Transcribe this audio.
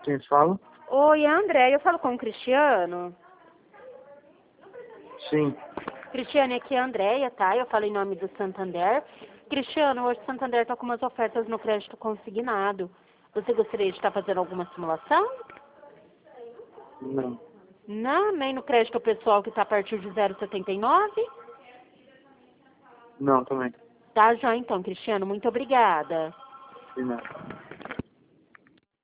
Quem fala? Oi, é a Andréia. Eu falo com o Cristiano. Sim. Cristiano, aqui é a Andréia, tá? Eu falo em nome do Santander. Cristiano, hoje o Santander está com umas ofertas no crédito consignado. Você gostaria de estar fazendo alguma simulação? Não. Não, nem no crédito pessoal que está a partir de 0,79? Não, também. Tá, já então, Cristiano. Muito obrigada. De nada.